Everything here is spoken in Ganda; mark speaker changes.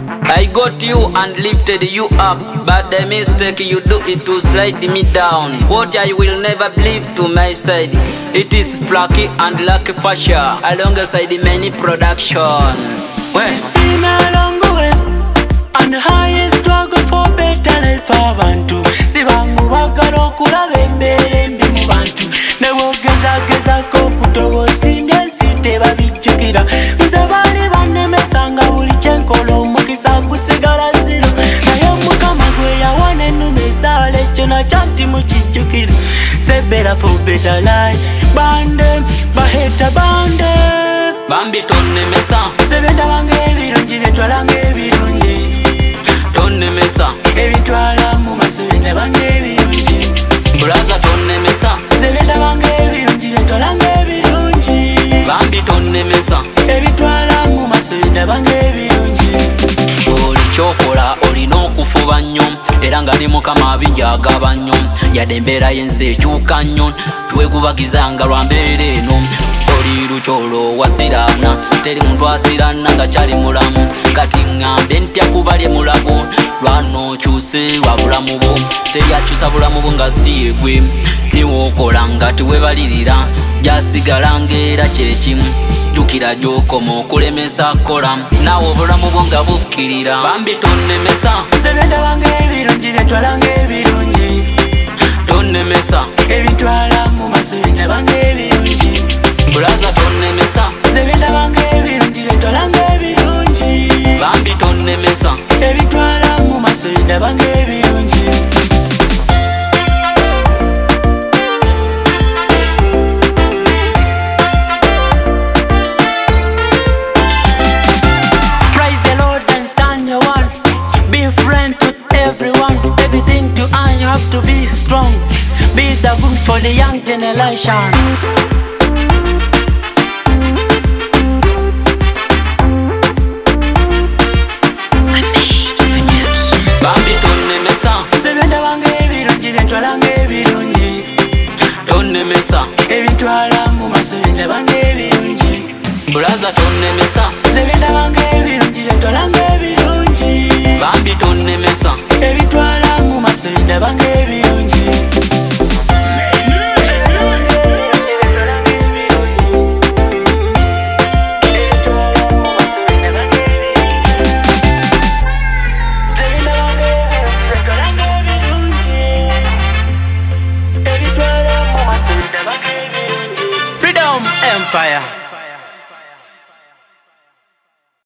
Speaker 1: I got you and lifted you up, but the mistake you do is to slide me down. What I will never believe to my side, it is Flaky and Lucky Fasha alongside many production.
Speaker 2: It's been a long way and the highest struggle for better life for bantu. Sibangu bagala okulaba embeera embi mu bantu ne bwogezagezako kutobosimya ensi tebabijjukira. Nze baali bannemesanga buli kyenkola omukisa gusigala ziro, naye Mukama gwe yawana ennume ezaala ekyo nakyo nti mukijjukira. Say better for better life. Bande baheta bande
Speaker 1: Bambi tonnemesa,
Speaker 2: sebenda bange ebirungi byentwala ng'ebirungi,
Speaker 1: tonnemesa,
Speaker 2: ebintwala mu maaso benda bange ebirungi.
Speaker 1: Braza tonnemesa,
Speaker 2: sebenda bange ebirungi byentwala ng'ebirungi,
Speaker 1: Bambi tonnemesa,
Speaker 2: ebintwala mu maaso benda bange ebirungi.
Speaker 1: buli kyokola olina okufuba nnyo, era nga ne Mukama bingi agaba nnyo, yadde embeera y'ensi ekyuka nnyo, twegubagizanga lwa mbeera eno. Oli lukyolo wasirana, teri muntu asirana nga kyali mulamu, kati ngambe ntya kubalye mulago lwanokyuse lwa bulamu bwo, teri akyusa bulamu bwo nga si yegwe, niwookola nga tewebalirira, gyasigala ng'era kyekimu, jjukira gy'okoma okulemesa kola, naawe obulamu bwo nga bukkirira. Bambi tonnemesa,
Speaker 2: sebenda bange ebirungi byentwala ng'ebirungi,
Speaker 1: tonnemesa,
Speaker 2: ebintwala mu maaso benda bange ebirungi.
Speaker 1: Braza tonnemesa,
Speaker 2: sebenda bange ebirungi byentwala ng'ebirungi,
Speaker 1: Bambi tonnemesa,
Speaker 2: ebintwala mu maaso benda bange ebirungi. Praise the Lord and stand your one. Be a friend to everyone. Everything to earn, you have to be strong. Be the good for the young generation.
Speaker 1: Bambi tonnemesa,
Speaker 2: Sebenda bange ebirungi byentwala ng'ebirungi,
Speaker 1: tonnemesa,
Speaker 2: ebintwala mu maaso benda bange ebirungi.
Speaker 1: Braza tonnemesa,
Speaker 2: Sebenda bange ebirungi byentwala ng'ebirungi,
Speaker 1: Bambi tonnemesa,
Speaker 2: ebintwala mu maaso benda bange